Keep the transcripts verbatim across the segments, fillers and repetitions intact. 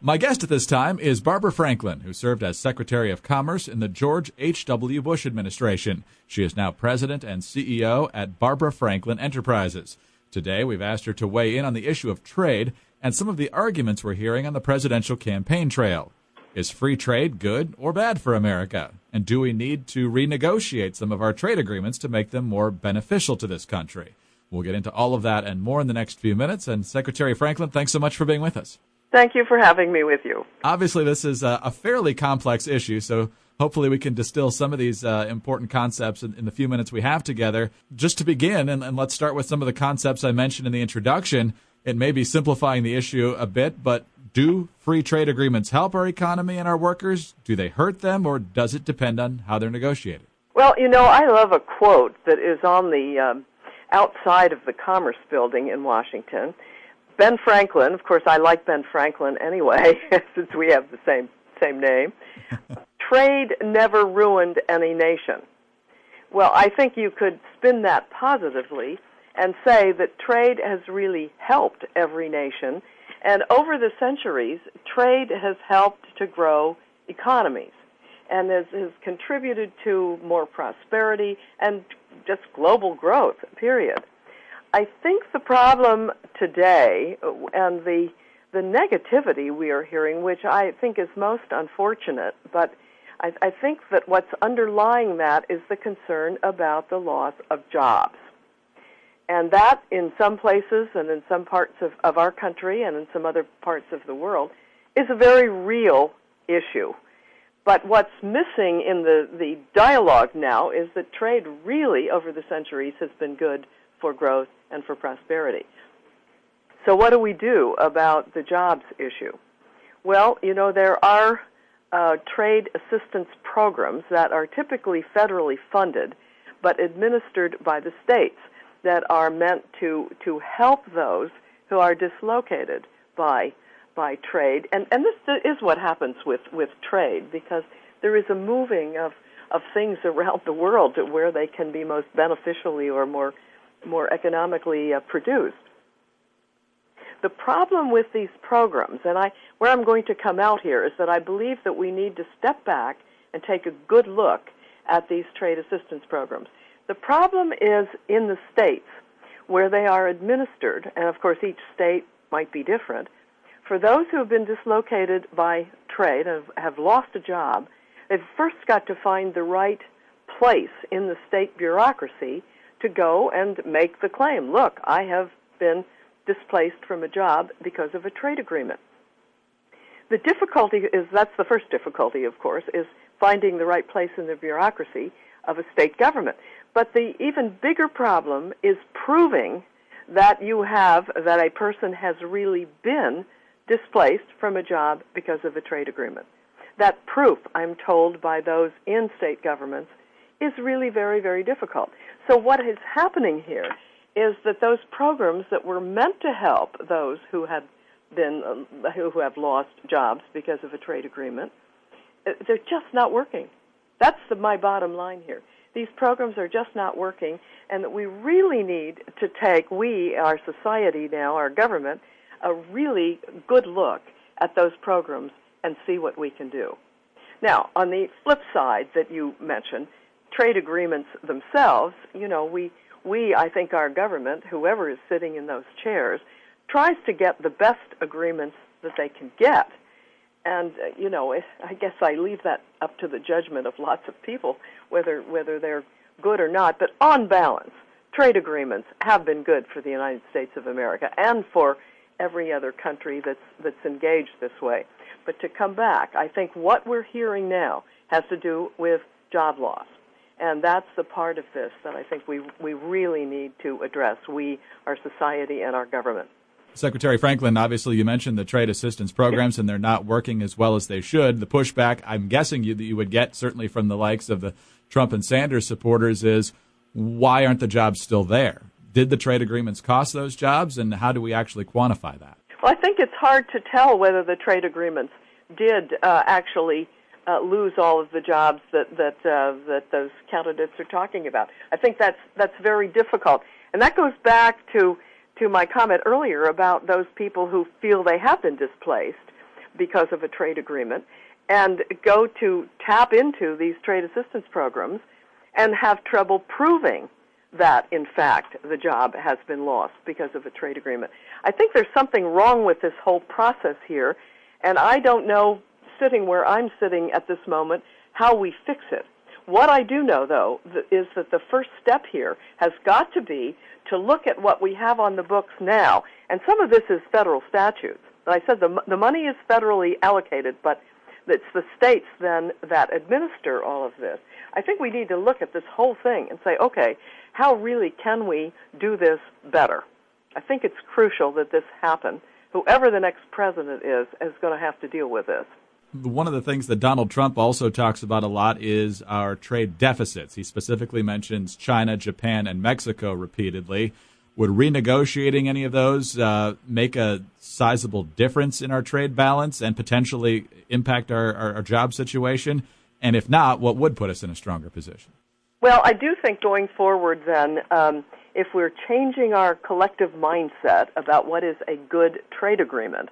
My guest at this time is Barbara Franklin, who served as Secretary of Commerce in the George H W. Bush administration. She is now President and C E O at Barbara Franklin Enterprises. Today, we've asked her to weigh in on the issue of trade and some of the arguments we're hearing on the presidential campaign trail. Is free trade good or bad for America? And do we need to renegotiate some of our trade agreements to make them more beneficial to this country? We'll get into all of that and more in the next few minutes. And Secretary Franklin, thanks so much for being with us. Thank you for having me with you. Obviously, this is a, a fairly complex issue, so hopefully we can distill some of these uh, important concepts in, in the few minutes we have together. Just to begin, and, and let's start with some of the concepts I mentioned in the introduction. It may be simplifying the issue a bit, but do free trade agreements help our economy and our workers? Do they hurt them, or does it depend on how they're negotiated? Well, you know, I love a quote that is on the um, outside of the Commerce Building in Washington. Ben Franklin, of course, I like Ben Franklin anyway, since we have the same same name. Trade never ruined any nation. Well, I think you could spin that positively and say that trade has really helped every nation, and over the centuries, trade has helped to grow economies and has, has contributed to more prosperity and just global growth, period. I think the problem today and the the negativity we are hearing, which I think is most unfortunate, but I, I think that what's underlying that is the concern about the loss of jobs. And that, in some places and in some parts of, of our country and in some other parts of the world, is a very real issue. But what's missing in the, the dialogue now is that trade really, over the centuries, has been good for growth and for prosperity. So what do we do about the jobs issue? Well, you know, there are uh, trade assistance programs that are typically federally funded but administered by the states that are meant to, to help those who are dislocated by by trade. And, and this is what happens with, with trade, because there is a moving of, of things around the world to where they can be most beneficially or more more economically uh, produced. The problem with these programs, and I, where I'm going to come out here, is that I believe that we need to step back and take a good look at these trade assistance programs. The problem is in the states where they are administered, and of course each state might be different. For those who have been dislocated by trade and have lost a job, they've first got to find the right place in the state bureaucracy to go and make the claim, look, I have been displaced from a job because of a trade agreement. The difficulty is, that's the first difficulty, of course, is finding the right place in the bureaucracy of a state government. But the even bigger problem is proving that you have, that a person has really been displaced from a job because of a trade agreement. That proof, I'm told by those in state governments, is really very, very difficult. So what is happening here is that those programs that were meant to help those who have been uh, who have lost jobs because of a trade agreement, they're just not working. That's the, my bottom line here. These programs are just not working, and that we really need to take, we, our society now, our government, a really good look at those programs and see what we can do. Now, on the flip side that you mentioned, trade agreements themselves, you know, we, we, I think our government, whoever is sitting in those chairs, tries to get the best agreements that they can get. And, uh, you know, I guess I leave that up to the judgment of lots of people, whether whether they're good or not. But on balance, trade agreements have been good for the United States of America and for every other country that's that's engaged this way. But to come back, I think what we're hearing now has to do with job loss. And that's the part of this that I think we we really need to address, we, our society, and our government. Secretary Franklin, obviously you mentioned the trade assistance programs, and they're not working as well as they should. The pushback, I'm guessing you, that you would get certainly from the likes of the Trump and Sanders supporters is, why aren't the jobs still there? Did the trade agreements cost those jobs, and how do we actually quantify that? Well, I think it's hard to tell whether the trade agreements did uh, actually uh, lose all of the jobs that that uh, that those candidates are talking about. I think that's that's very difficult, and that goes back to to my comment earlier about those people who feel they have been displaced, because of a trade agreement and go to tap into these trade assistance programs and have trouble proving that, in fact, the job has been lost because of a trade agreement. I think there's something wrong with this whole process here, and I don't know, sitting where I'm sitting at this moment, how we fix it. What I do know, though, is that the first step here has got to be to look at what we have on the books now, and some of this is federal statutes. But I said the, the money is federally allocated, but it's the states then that administer all of this. I think we need to look at this whole thing and say, okay, how really can we do this better? I think it's crucial that this happen. Whoever the next president is is going to have to deal with this. One of the things that Donald Trump also talks about a lot is our trade deficits. He specifically mentions China, Japan, and Mexico repeatedly. Would renegotiating any of those uh, make a sizable difference in our trade balance and potentially impact our, our, our job situation? And if not, what would put us in a stronger position? Well, I do think going forward then, um, if we're changing our collective mindset about what is a good trade agreement,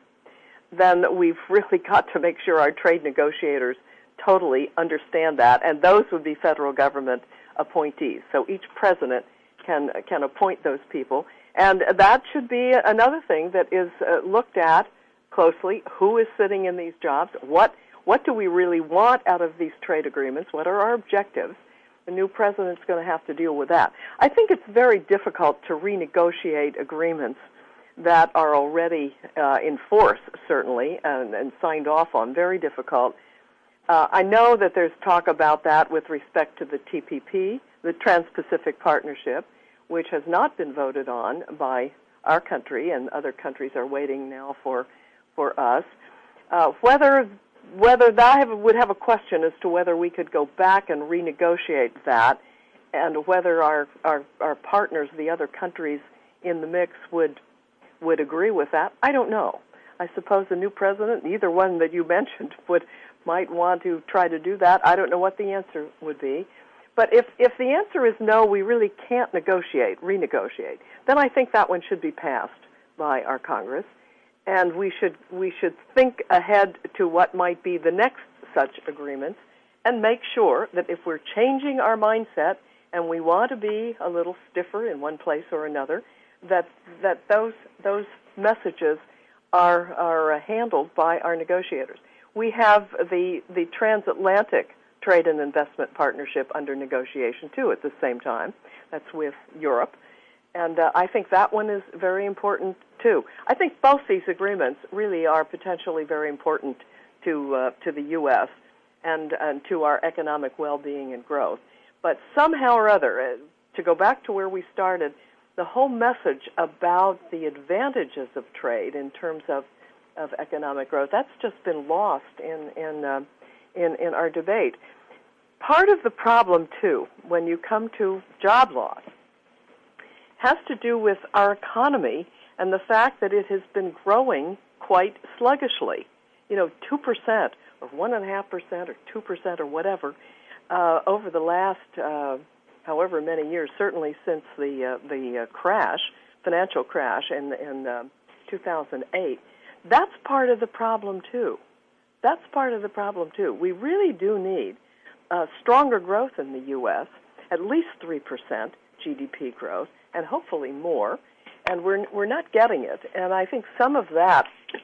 then we've really got to make sure our trade negotiators totally understand that, and those would be federal government appointees. So each president can can appoint those people, and that should be another thing that is uh, looked at closely. Who is sitting in these jobs? What what do we really want out of these trade agreements? What are our objectives? The new president's going to have to deal with that. I think it's very difficult to renegotiate agreements that are already uh, in force, certainly, and, and signed off on. Very difficult. Uh, I know that there's talk about that with respect to the T P P, the Trans-Pacific Partnership, which has not been voted on by our country, and other countries are waiting now for for us. Uh, whether whether that have, would have a question as to whether we could go back and renegotiate that, and whether our, our, our partners, the other countries in the mix, would would agree with that, I don't know. I suppose the new president, either one that you mentioned, would might want to try to do that. I don't know what the answer would be. But if, if the answer is no, we really can't negotiate, renegotiate, then I think that one should be passed by our Congress, and we should we should think ahead to what might be the next such agreements and make sure that if we're changing our mindset and we want to be a little stiffer in one place or another, that that those those messages are are handled by our negotiators. We have the the transatlantic trade and investment partnership under negotiation too at the same time. That's with Europe, and uh, I think that one is very important too. I think both these agreements really are potentially very important to uh, to the U S and and to our economic well-being and growth. But somehow or other, uh, to go back to where we started, the whole message about the advantages of trade in terms of, of economic growth, that's just been lost in in, uh, in in our debate. Part of the problem, too, when you come to job loss, has to do with our economy and the fact that it has been growing quite sluggishly. You know, two percent or one point five percent or two percent or whatever uh, over the last uh however many years, certainly since the uh, the uh, crash, financial crash in in uh, two thousand eight. That's part of the problem too. That's part of the problem too. We really do need uh, stronger growth in the U S, at least three percent G D P growth, and hopefully more. And we're we're not getting it. And I think some of that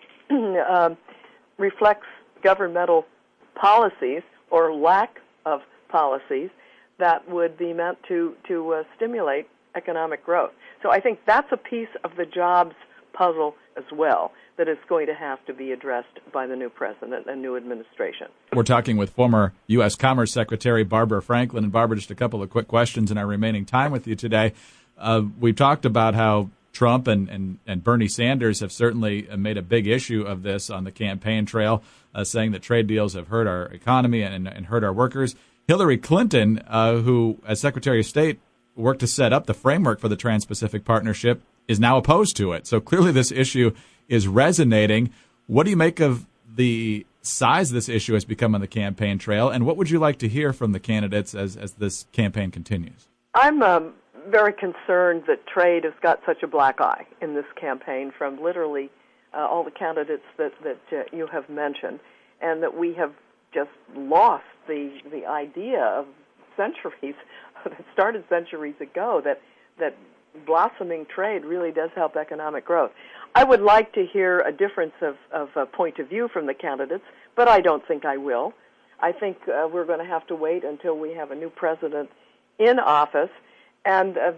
um, reflects governmental policies or lack of policies that would be meant to, to uh, stimulate economic growth. So I think that's a piece of the jobs puzzle as well that is going to have to be addressed by the new president and new administration. We're talking with former U S Commerce Secretary Barbara Franklin. And Barbara, just a couple of quick questions in our remaining time with you today. Uh, we've talked about how Trump and, and, and Bernie Sanders have certainly made a big issue of this on the campaign trail, uh, saying that trade deals have hurt our economy and, and hurt our workers. Hillary Clinton, uh, who, as Secretary of State, worked to set up the framework for the Trans-Pacific Partnership, is now opposed to it. So clearly this issue is resonating. What do you make of the size this issue has become on the campaign trail, and what would you like to hear from the candidates as, as this campaign continues? I'm um, very concerned that trade has got such a black eye in this campaign from literally uh, all the candidates that, that uh, you have mentioned, and that we have just lost the the idea of centuries that started centuries ago that that blossoming trade really does help economic growth. I would like to hear a difference of, of uh, point of view from the candidates, but I don't think I will. I think uh, we're going to have to wait until we have a new president in office and uh,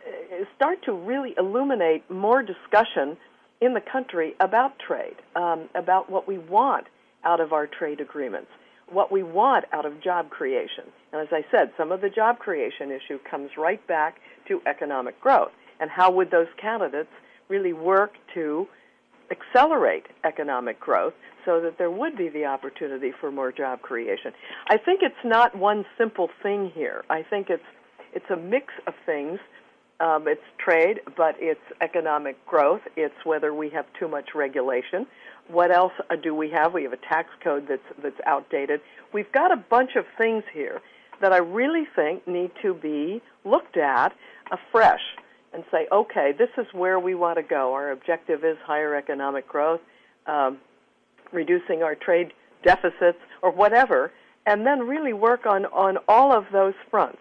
start to really illuminate more discussion in the country about trade, um, about what we want out of our trade agreements, what we want out of job creation. And as I said, some of the job creation issue comes right back to economic growth. And how would those candidates really work to accelerate economic growth so that there would be the opportunity for more job creation? I think it's not one simple thing here. I think it's it's a mix of things. Um, it's trade, but it's economic growth. It's whether we have too much regulation. What else do we have? We have a tax code that's that's outdated. We've got a bunch of things here that I really think need to be looked at afresh and say, okay, this is where we want to go. Our objective is higher economic growth, um, reducing our trade deficits or whatever, and then really work on, on all of those fronts.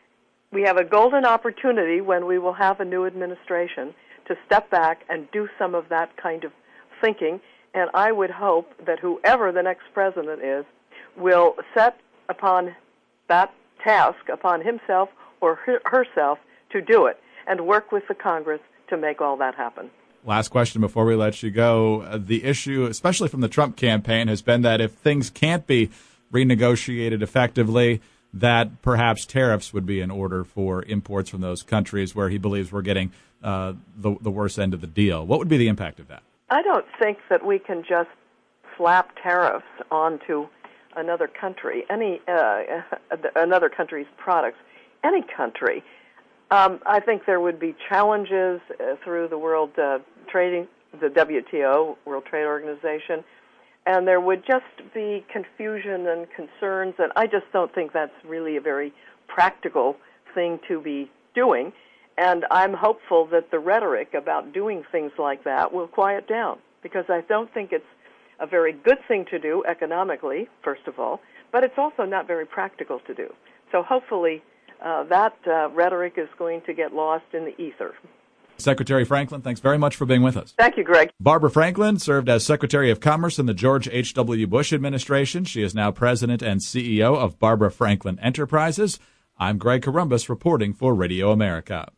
We have a golden opportunity when we will have a new administration to step back and do some of that kind of thinking, and I would hope that whoever the next president is will set upon that task, upon himself or her- herself, to do it and work with the Congress to make all that happen. Last question before we let you go. Uh, the issue, especially from the Trump campaign, has been that if things can't be renegotiated effectively, that perhaps tariffs would be in order for imports from those countries where he believes we're getting uh, the, the worst end of the deal. What would be the impact of that? I don't think that we can just slap tariffs onto another country, any uh, another country's products, any country. Um, I think there would be challenges uh, through the World uh, Trading, the W T O, World Trade Organization, and there would just be confusion and concerns, and I just don't think that's really a very practical thing to be doing. And I'm hopeful that the rhetoric about doing things like that will quiet down, because I don't think it's a very good thing to do economically, first of all, but it's also not very practical to do. So hopefully uh, that uh, rhetoric is going to get lost in the ether. Secretary Franklin, thanks very much for being with us. Thank you, Greg. Barbara Franklin served as Secretary of Commerce in the George H W. Bush administration. She is now President and C E O of Barbara Franklin Enterprises. I'm Greg Corombos reporting for Radio America.